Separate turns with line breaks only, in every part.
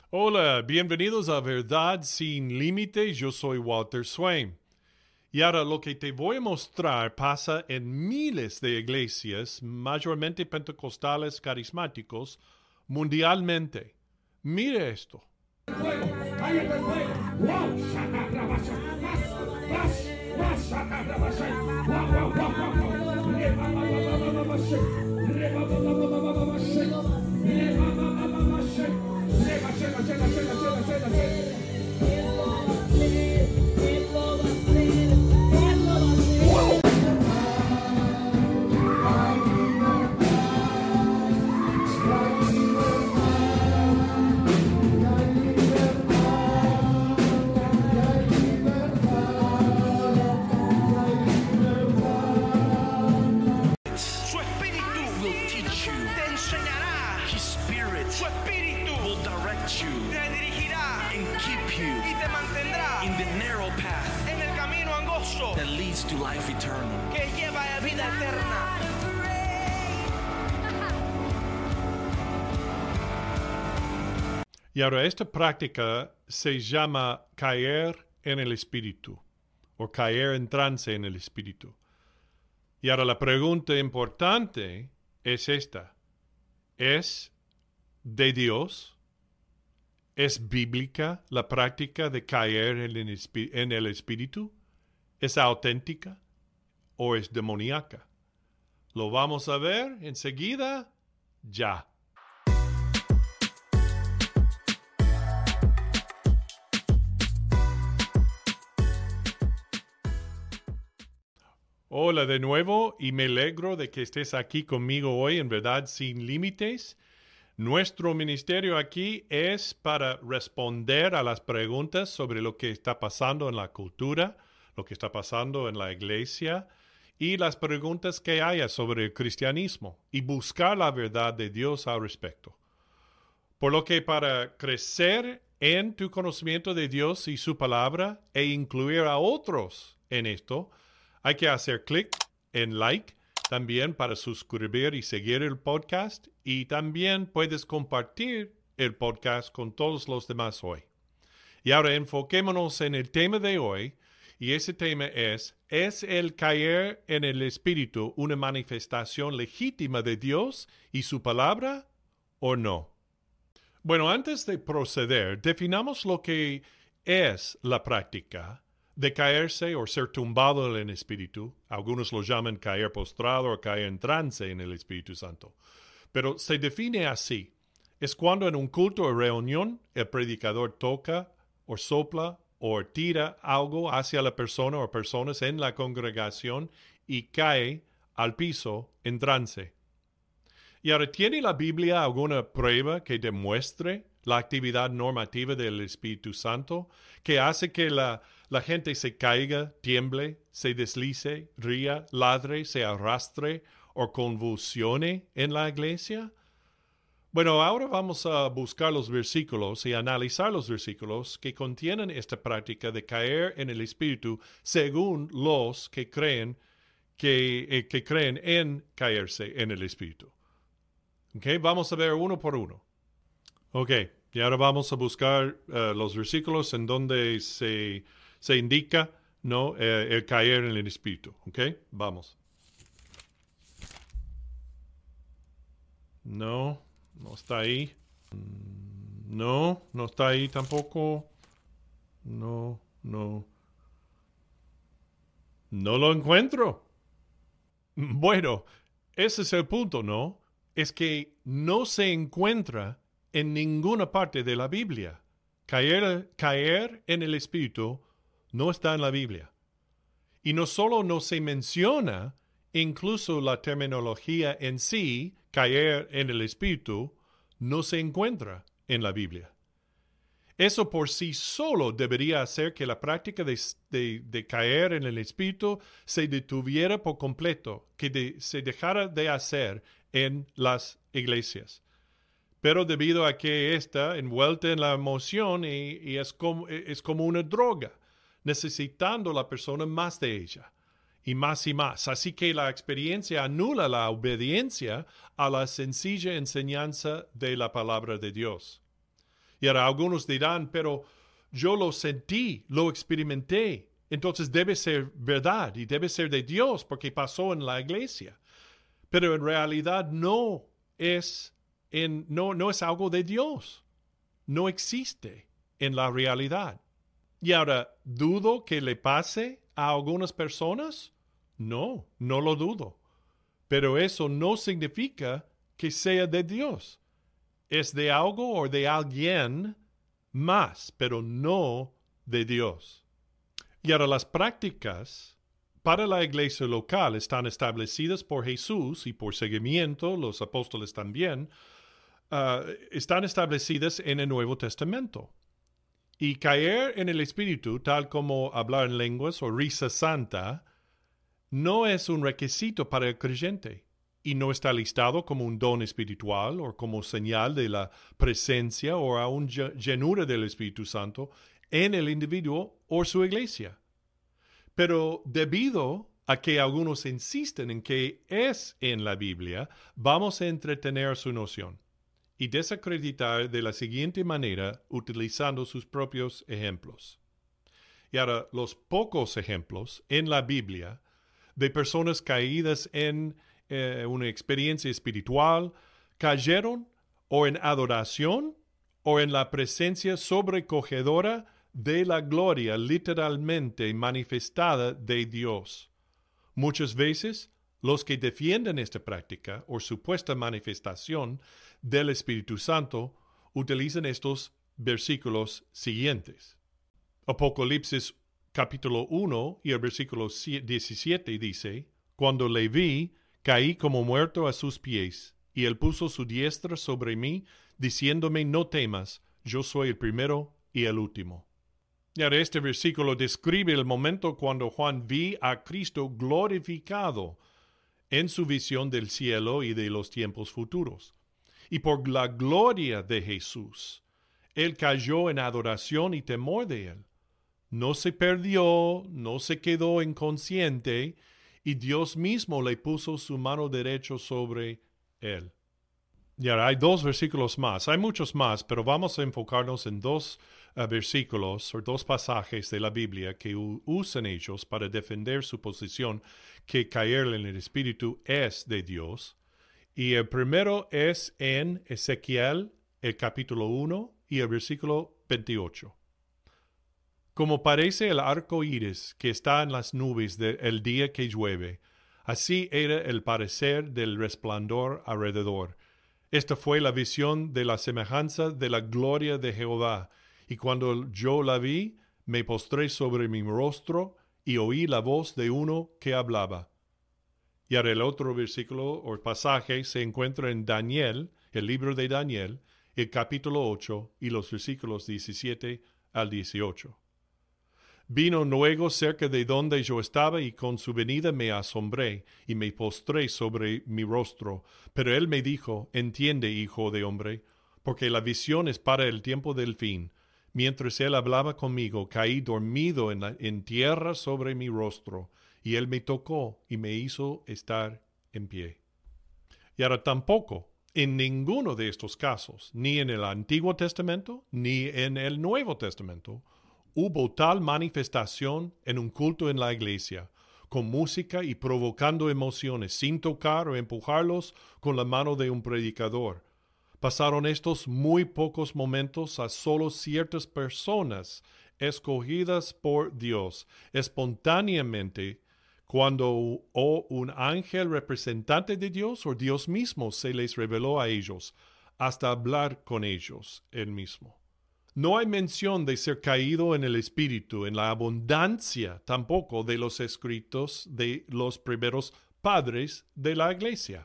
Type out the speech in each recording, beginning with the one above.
Hola, bienvenidos a Verdad Sin Límites. Yo soy Walter Swain. Y ahora lo que te voy a mostrar pasa en miles de iglesias, mayormente pentecostales carismáticos, mundialmente. Mire esto.
Ahí está el fuego. ¡Wow! ¡Sacatrabasa! ¡Más! ¡Sacatrabasa! ¡Wow!
Su espíritu will teach you. Te enseñará. His spirit. Su espíritu will direct you. Te dirigirá and keep you. Y te mantendrá in the narrow path. En el camino angosto that leads to life eternal. Que lleva a vida eterna.
Y ahora esta práctica se llama caer en el espíritu o caer en trance en el espíritu. Y ahora la pregunta importante es esta. ¿Es de Dios? ¿Es bíblica la práctica de caer en el espíritu? ¿Es auténtica o es demoníaca? Lo vamos a ver enseguida, ya. Hola de nuevo y me alegro de que estés aquí conmigo hoy en Verdad Sin Límites. Nuestro ministerio aquí es para responder a las preguntas sobre lo que está pasando en la cultura, lo que está pasando en la iglesia y las preguntas que haya sobre el cristianismo y buscar la verdad de Dios al respecto. Por lo que para crecer en tu conocimiento de Dios y su palabra e incluir a otros en esto, hay que hacer clic en like, también para suscribir y seguir el podcast, y también puedes compartir el podcast con todos los demás hoy. Y ahora enfoquémonos en el tema de hoy, y ese tema ¿es el caer en el espíritu una manifestación legítima de Dios y su palabra o no? Bueno, antes de proceder, definamos lo que es la práctica de caerse o ser tumbado en el Espíritu. Algunos lo llaman caer postrado o caer en trance en el Espíritu Santo. Pero se define así. Es cuando en un culto o reunión el predicador toca o sopla o tira algo hacia la persona o personas en la congregación y cae al piso en trance. Y ahora, ¿tiene la Biblia alguna prueba que demuestre la actividad normativa del Espíritu Santo que hace que la gente se caiga, tiemble, se deslice, ría, ladre, se arrastre o convulsione en la iglesia? Bueno, ahora vamos a buscar los versículos y analizar los versículos que contienen esta práctica de caer en el Espíritu según los que creen en caerse en el Espíritu. Okay, vamos a ver uno por uno. Ok, y ahora vamos a buscar los versículos en donde se indica, ¿no? El caer en el Espíritu. Ok, vamos. No está ahí. No está ahí tampoco. No lo encuentro. Bueno, ese es el punto, ¿no? Es que no se encuentra en ninguna parte de la Biblia. Caer en el Espíritu no está en la Biblia. Y no solo no se menciona, incluso la terminología en sí, caer en el Espíritu, no se encuentra en la Biblia. Eso por sí solo debería hacer que la práctica de caer en el Espíritu se detuviera por completo, que se dejara de hacer en las iglesias. Pero debido a que está envuelta en la emoción y es como una droga, necesitando la persona más de ella, y más y más. Así que la experiencia anula la obediencia a la sencilla enseñanza de la palabra de Dios. Y ahora algunos dirán, pero yo lo sentí, lo experimenté, entonces debe ser verdad y debe ser de Dios porque pasó en la iglesia. Pero en realidad no es algo de Dios. No existe en la realidad. Y ahora, ¿dudo que le pase a algunas personas? No, no lo dudo. Pero eso no significa que sea de Dios. Es de algo o de alguien más, pero no de Dios. Y ahora las prácticas para la iglesia local están establecidas por Jesús y por seguimiento, los apóstoles también, están establecidas en el Nuevo Testamento. Y caer en el Espíritu, tal como hablar en lenguas o risa santa, no es un requisito para el creyente y no está listado como un don espiritual o como señal de la presencia o aún llenura del Espíritu Santo en el individuo o su iglesia. Pero debido a que algunos insisten en que es en la Biblia, vamos a entretener su noción y desacreditar de la siguiente manera utilizando sus propios ejemplos. Y ahora, los pocos ejemplos en la Biblia de personas caídas en una experiencia espiritual cayeron o en adoración o en la presencia sobrecogedora de la gloria literalmente manifestada de Dios. Muchas veces, los que defienden esta práctica o supuesta manifestación del Espíritu Santo utilizan estos versículos siguientes. Apocalipsis capítulo 1 y el versículo 17 dice, «Cuando le vi, caí como muerto a sus pies, y él puso su diestra sobre mí, diciéndome, no temas, yo soy el primero y el último». Y ahora este versículo describe el momento cuando Juan vi a Cristo glorificado en su visión del cielo y de los tiempos futuros. Y por la gloria de Jesús, él cayó en adoración y temor de él. No se perdió, no se quedó inconsciente, y Dios mismo le puso su mano derecha sobre él. Y ahora hay dos versículos más, hay muchos más, pero vamos a enfocarnos en dos versículos o dos pasajes de la Biblia que usan ellos para defender su posición que caer en el Espíritu es de Dios. Y el primero es en Ezequiel, el capítulo 1 y el versículo 28. Como parece el arco iris que está en las nubes el día que llueve, así era el parecer del resplandor alrededor. Esta fue la visión de la semejanza de la gloria de Jehová, y cuando yo la vi, me postré sobre mi rostro y oí la voz de uno que hablaba. Y ahora el otro versículo o pasaje se encuentra en Daniel, el libro de Daniel, el capítulo 8 y los versículos 17 al 18. Vino luego cerca de donde yo estaba y con su venida me asombré y me postré sobre mi rostro. Pero él me dijo, entiende, hijo de hombre, porque la visión es para el tiempo del fin. Mientras él hablaba conmigo, caí dormido en tierra sobre mi rostro, y él me tocó y me hizo estar en pie. Y ahora tampoco, en ninguno de estos casos, ni en el Antiguo Testamento, ni en el Nuevo Testamento, hubo tal manifestación en un culto en la iglesia, con música y provocando emociones, sin tocar o empujarlos con la mano de un predicador. Pasaron estos muy pocos momentos a solo ciertas personas escogidas por Dios, espontáneamente, cuando o un ángel representante de Dios o Dios mismo se les reveló a ellos, hasta hablar con ellos él mismo. No hay mención de ser caído en el Espíritu, en la abundancia tampoco de los escritos de los primeros padres de la Iglesia.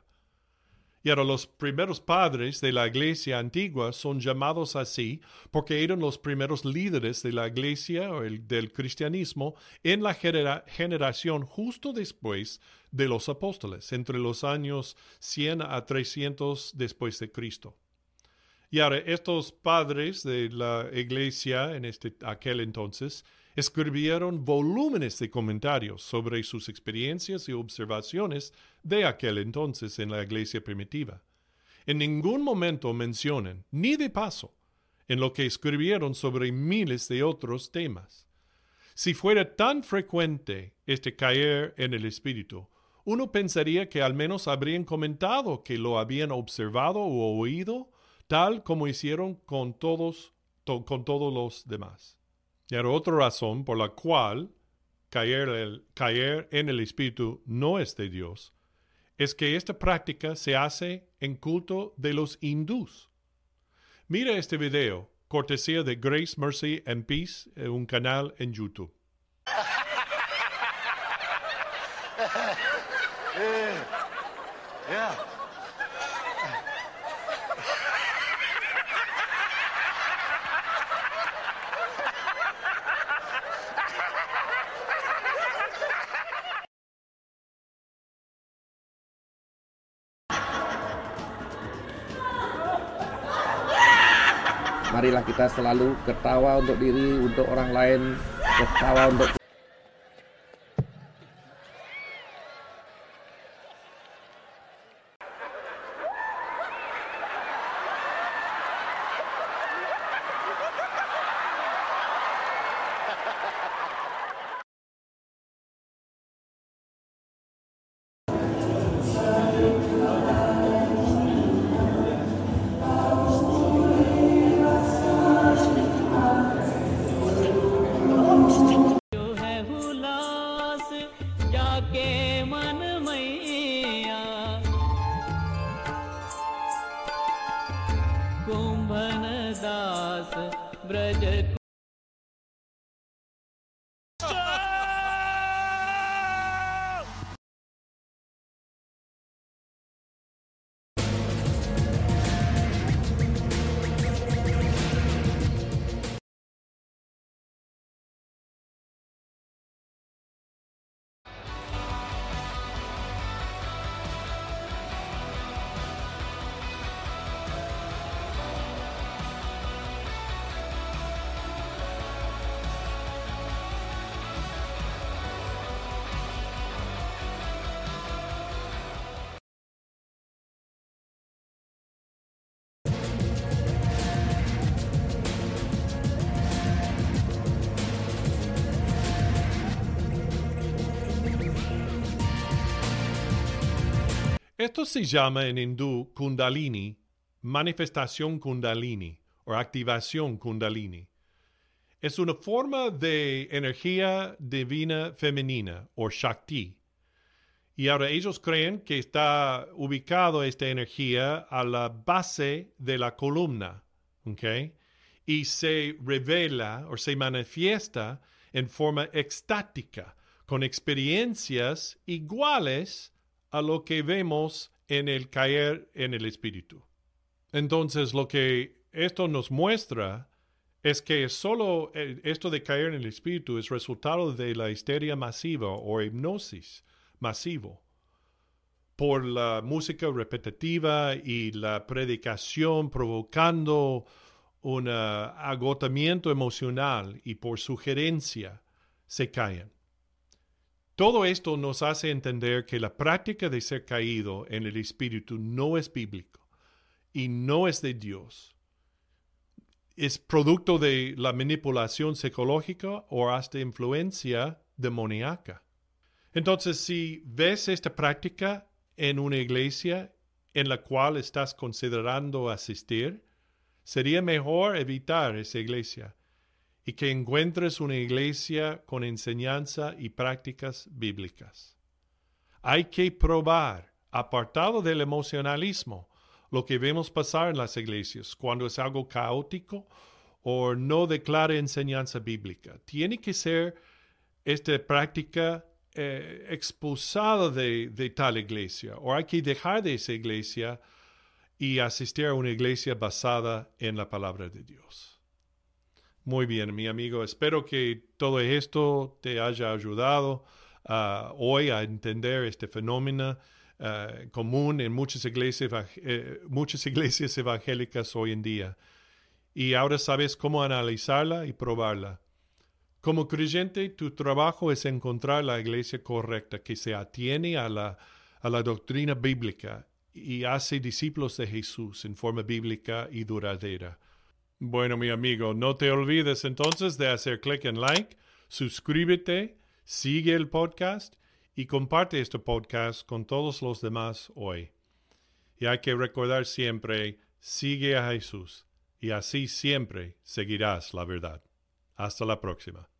Y ahora los primeros padres de la Iglesia antigua son llamados así porque eran los primeros líderes de la Iglesia o del cristianismo en la generación justo después de los apóstoles, entre los años 100 a 300 después de Cristo. Y ahora, estos padres de la iglesia en aquel entonces escribieron volúmenes de comentarios sobre sus experiencias y observaciones de aquel entonces en la iglesia primitiva. En ningún momento mencionan, ni de paso, en lo que escribieron sobre miles de otros temas. Si fuera tan frecuente este caer en el espíritu, uno pensaría que al menos habrían comentado que lo habían observado o oído, tal como hicieron con todos los demás. Y ahora otra razón por la cual caer en el espíritu no es de Dios, es que esta práctica se hace en culto de los hindús. Mira este video, cortesía de Grace, Mercy and Peace, un canal en YouTube.
Yeah.
Marilah kita selalu ketawa untuk diri, untuk orang lain, ketawa untuk
Esto se llama en hindú Kundalini, manifestación Kundalini o activación Kundalini. Es una forma de energía divina femenina o Shakti. Y ahora ellos creen que está ubicado esta energía a la base de la columna, ¿ok? Y se revela o se manifiesta en forma extática, con experiencias iguales a lo que vemos en el caer en el espíritu. Entonces, lo que esto nos muestra es que solo esto de caer en el espíritu es resultado de la histeria masiva o hipnosis masivo por la música repetitiva y la predicación provocando un agotamiento emocional y por sugerencia se caen. Todo esto nos hace entender que la práctica de ser caído en el espíritu no es bíblico y no es de Dios. Es producto de la manipulación psicológica o hasta influencia demoníaca. Entonces, si ves esta práctica en una iglesia en la cual estás considerando asistir, sería mejor evitar esa iglesia y que encuentres una iglesia con enseñanza y prácticas bíblicas. Hay que probar, apartado del emocionalismo, lo que vemos pasar en las iglesias cuando es algo caótico o no declara enseñanza bíblica. Tiene que ser esta práctica expulsada de tal iglesia, o hay que dejar de esa iglesia y asistir a una iglesia basada en la palabra de Dios. Muy bien, mi amigo. Espero que todo esto te haya ayudado hoy a entender este fenómeno común en muchas iglesias evangélicas hoy en día. Y ahora sabes cómo analizarla y probarla. Como creyente, tu trabajo es encontrar la iglesia correcta que se atiene a la doctrina bíblica y hace discípulos de Jesús en forma bíblica y duradera. Bueno, mi amigo, no te olvides entonces de hacer clic en like, suscríbete, sigue el podcast y comparte este podcast con todos los demás hoy. Y hay que recordar siempre, sigue a Jesús y así siempre seguirás la verdad. Hasta la próxima.